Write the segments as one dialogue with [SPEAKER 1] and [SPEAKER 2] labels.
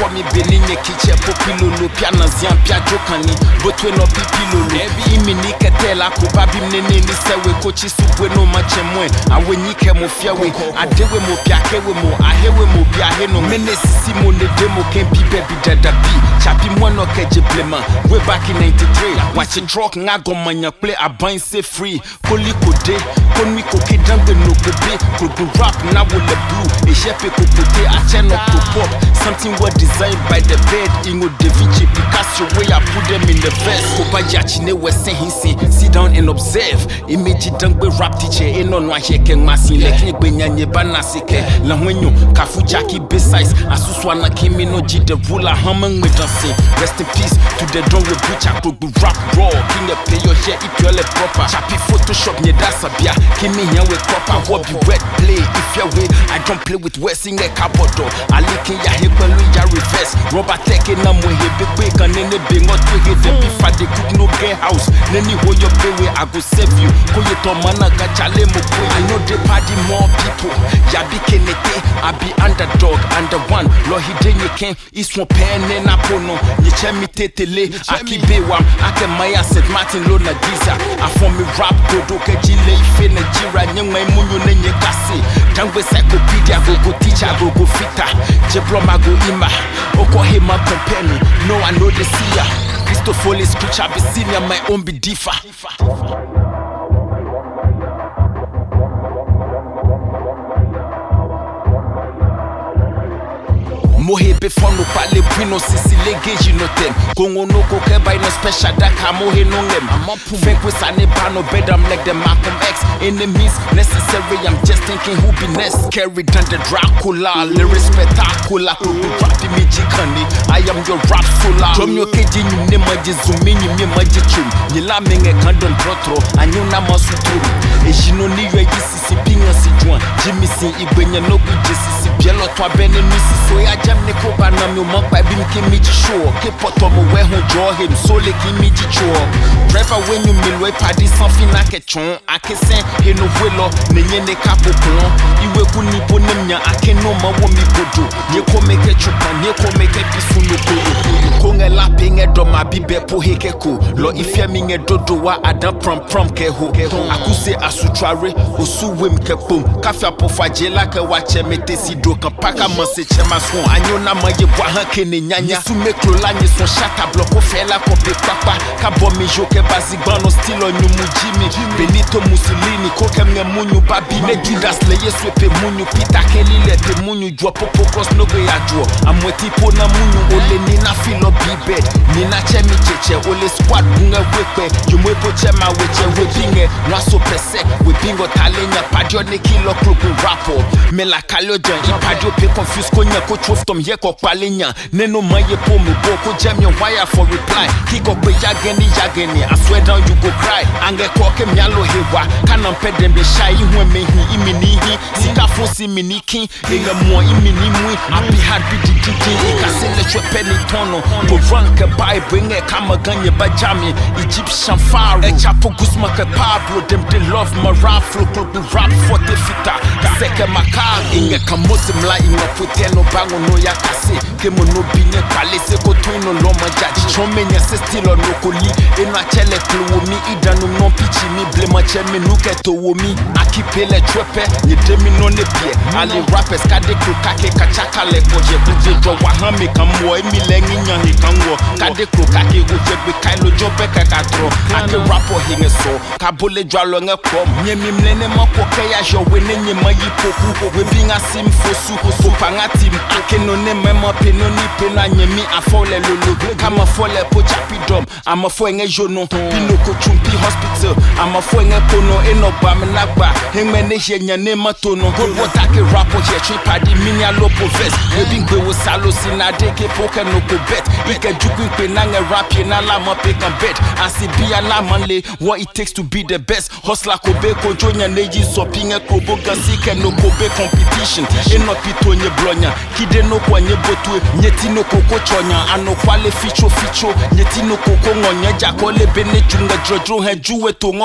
[SPEAKER 1] for me beninye kiche popilolo piano zian piajo kani botwe no pipilolo imini ketela ko babim nene ni sewe kochi subwe no machemwe awenyi ke mo fiawe adewe mo piakewe mo ahewe mo biahe no mene sisi mo ne demo ken bi baby dada bi chapi mo no keje plema way back in 93 watch it truck ngago manya play aban say free koli kode konwi koke dangbe no kobe kogo rap na wo le blue e shepe kokote a channel pop something was designed by the bed ingo Da Vinci Picasso way I put them in the verse kopa jachine we say he sit down and observe image dangbe rap teacher eno no aheke masin lekni benyanye banasike la hwenyo kafu jackie besides asuswa na kimi no ji the ruler hamang with us rest in peace to the don we butch up to rap raw king a play your share if you're proper chappy photoshop nye dasa bia kimi here with proper what be wet play if you're way I don't play with westing a cabodo I liking ya hipelu ya reverse rubber teke na mwe hebe quick and nene bingo twige the beef at the cook no get house neni ho your pay I go save you ko ye to mana ga chale mo ko I know the party more people ya be kenete I be underdog under one lo hidenye ken iswo pen na pono ye chemi tetele akibewa ake maya St. Martin lo na giza afon me rap dodo ke jile ife na jira nyema imunyo nenye kase tangwe encyclopedia go teacher go fita diploma go ima oko hima company no I know the seer Christopher scripture be senior my own be differ Mohebe fono pale prino sisi legeji no tem Kongo no koke by no special daka mohe no ngem Think with sane bano bed I'm like the Malcolm X Enemies necessary I'm just thinking who be next Carry than the Dracula lyrics spectacular Rapi mi jikani I am your rap fuller Drum yo keji nyune maji zumi nyime maji chum Nila menge kandon trotro Anyuna masuturu Ejino ni ywe yisisi pinga si juan Jimmy si igbenye no gujesi si bielo twa bene nisi so ya Neko bana mi umpa bim kimiji show ke poto mo we ho jo him so le kimiji show driver when you milwe padi sans fina ke chon akesen he no vuelo nenye ne kapo klon iwe kuni ponemnya akeno ma wo mi bodo ye ko meke chupa ye ko meke pisu no ko ko ngela pinge do ma bibe po heke ko lo ifia mi nge dodo wa ada prom ke ho akuse asutware osuwem ke pom kafia po fajela ke wache metesi do kan paka manse chema so Anyona maye bwa hankene nyanya Su meklo la nye son shaka bloko fela kope papa Kabo mi joke bazigbano stilo nyumu Jimmy Benito Mussolini koke mnye munyu babi Ne Judas leye swepe munyu Pita kelile te munyu Jwa popo cross noge ya jwo Amweti po na munyu Ole nina filo bibed Nina chemi cheche Ole squad bunge wepe Yumwe po chema weche Webinge Nwaso pese Webingo talenya Padio ne kilo klubu rapo Mela kalyo jan Ipadio pe confuse konya kocho Tom ye ko palenya neno maye po mu boko jam your wire for reply kiko pe yageni I swear down you go cry ange ko ke myalo hewa kana mpedem be shy hu mehi imini hi sika fosi miniki enga mo imini mu abi had bi dikiki ikasele chwepe ni tono po rank by bring e kama ganye bajami Egyptian pharaoh e chapo gusma ke Pablo them they love my rap flow club rap for the fita seke makal inge kamosim la inga puteno bango no ya kase kemo no binye kale se ko twino lo majaji chomenya se stilo no koli ena chele klo mi idanu no pichi mi blema cheme no keto wo mi akipele trepe ni demi no ne pie ali rappers kade klo kake kachaka le koje buje jo wa hame kamwo emi lengi nya he kanwo kade klo kake oje be kailo jobe kakatro ake rapper hinge so kabole jwalo nge kom nyemi mlene makoke ya jo wenenye mayi poku we binga sim fosu so pangati akeno ne mema peno ni pena nyemi afole lolo kama fole po chapidom ama fo enge jono pino ko chumpi hospital ama fo enge kono enoba menagba hengmene henya ne matono go watake rapo here tripadi minia lopo vest we bingwe wo salo sinade ke poke no ko bet ike jukun pe na nge rap ye na la ma pe kan bet asibia la manle what it takes to be the best hustler ko be ko jonya neji so pinge ko boga sike no ko be competition eno pitonye blonya kide no kwa nye botwe nyeti no koko chonya ano kwale ficho nyeti no koko ngonye jakole bene junga jojo he juwe to ngo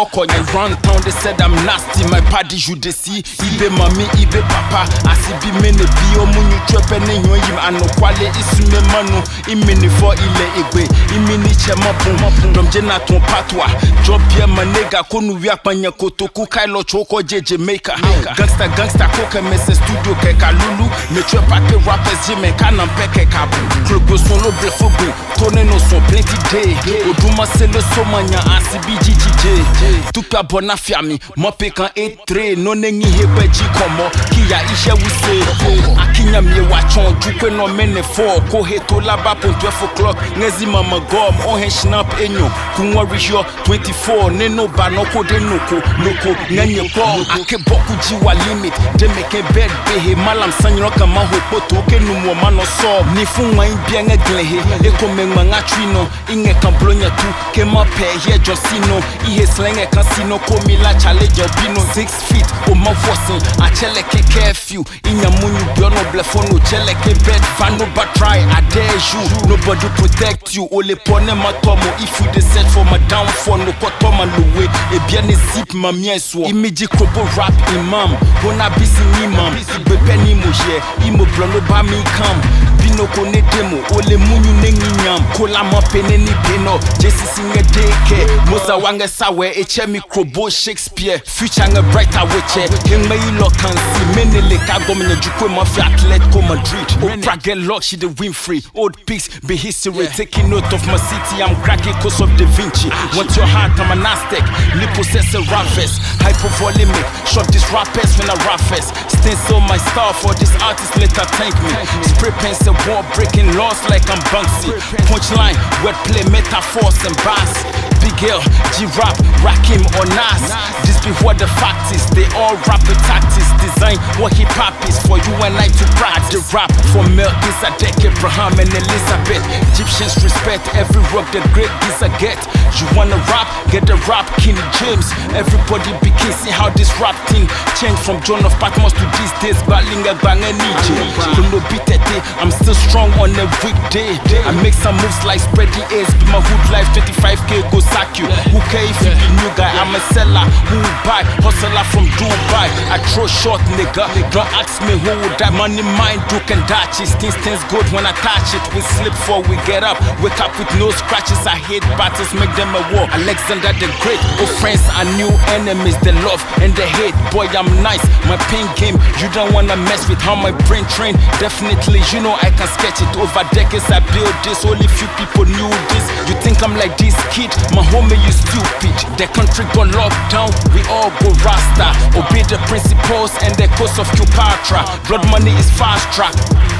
[SPEAKER 1] Moko and round town they said I'm nasty. My party you they see. Ibe mami, ibe papa. Asibi mene bio munyu trepe ne yoyim ano kwale isume manu. Imini for ile igwe. Imini chema pum. Domje na ton patwa. Drop here manega konu wiak panya kotoku kailo choko jeje maker. Gangsta koke mese studio ke kalulu. Me tue pake rappers jime kanan peke kabu. Klogo solo blefogu. Tone no son plenty day. Oduma se le somanya asibi GGJ. Tuka bona fiami. Mope kan etre. No nengi hepe jikomo. Kia ishe wuse. Akinya mye wachon. Jukwe no mene fo. Ko heto laba pon 12 o'clock. Ngezi mama gom. Ohen snap enyo. Kunwari yo 24. Neno ba noko de noko. Ngenye po. Ake boku jiwa limit. Demeke bed behe. Malam sanyo kama hopoto. Ke numo mano so. Nifu wa imbia ngeglehe. Eko mengwa ngachwino. Inge kamplonya tu. Kema pe ye josino. Ihe slenge kasino. Komila challenge obino 6 feet. Oma voisin. Achele ke curfew. Inya munyu biono blefono. Chele ke bed fan. No but try. I dare you. Nobody protect you. Ole pone matomo. If you decide for my downfall. No kotoma luwe. Ebiane zip mamieso. Imiji krobo rap imam. Hona busy imam. Bepe ni moje. Imo blono ba mi kam. Bino kone demo. Ole munyu nengi nyam. Kola mapene ni peno. Jesi singe deke. Moza wange sawe. Eche mi krobo Shakespeare. Future nge brighter weche. Heng me ilo kansi. Menele kagomene jukwe mafia Atletico Madrid. Oprah get locked, she the Winfrey. Old pigs be history. Taking note of my city. I'm cracking cause of Da Vinci. Want your heart, I'm an Aztec. Lipossessor rappers. Hypovolemic. Shot these rappers when I rap fest. Stencil my star for this artist later thank me. Spray pencil war breaking laws like I'm Banksy. Punchline, wordplay, metaphors and bars. Big L, G-Rap, Rakim or Nas. This be what the fact is. They all rap with tactics. Design what hip-hop is for you and I to practice. The rap for Melchizedek, Abraham and Elizabeth. Egyptians respect every rock the great Giza get. You wanna rap? Get the rap King James. Everybody be kissing how this rap thing changed from John of Patmos to these days. Balinga banga nije. Kuno bitete, I'm still strong on a weekday. I make some moves like spread the A's. Be my hood life, 25k go sack you. Who care if you be new guy? I'm a seller. Who will buy? Hustler from Dubai. I throw short nigga. Don't ask me who would die. Money mine, Duke and Dutchies. Things good when I touch it. We slip before we get up. Wake up with no scratches. I hate battles, make them a war. Alexander the Great. Oh friends are new enemies. The love and the hate. Boy, I'm nice. My pain game. You don't wanna mess with how my brain trained. Definitely, you know I can sketch it. Over decades I built this. Only few people knew this. You think I'm like this kid? My homie, you stupid. The country got locked down. We all go rasta. Obey the principles and the course of Cleopatra. Blood money is fast track.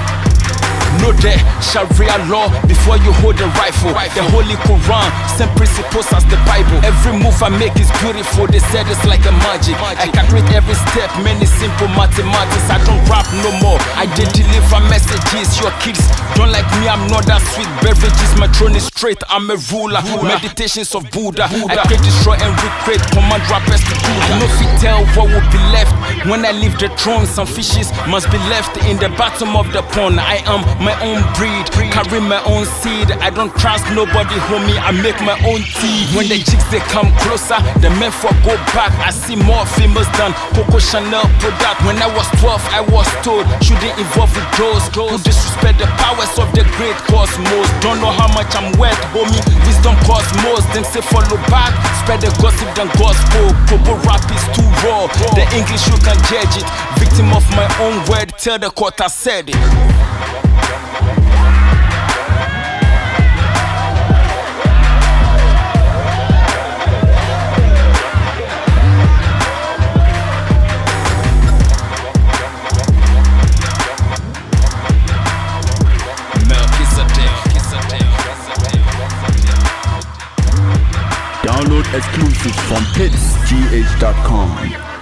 [SPEAKER 1] Know the Sharia law before you hold a rifle. The Holy Quran, same principles as the Bible. Every move I make is beautiful. They said it's like a magic. I calculate every step, many simple mathematics. I don't rap no more. I did deliver messages. Your kids don't like me. I'm not that sweet. Beverages, my throne is straight. I'm a ruler. Meditations of Buddha. I can destroy and recreate. Command rappers to do that. I know if you tell what will be left when I leave the throne. Some fishes must be left in the bottom of the pond. I am my own breed, carry my own seed. I don't trust nobody, homie. I make my own tea. When the chicks they come closer, the men for go back. I see more famous than Coco Chanel product. When I was 12, I was told shouldn't involve with those who disrespect the powers of the great cosmos. Don't know how much I'm worth, homie. Wisdom cosmos. Them say follow back, spread the gossip than gospel. Kobo rap is too raw. The English you can judge it. Victim of my own word. Tell the court I said it.
[SPEAKER 2] Download exclusives from hitsgh.com.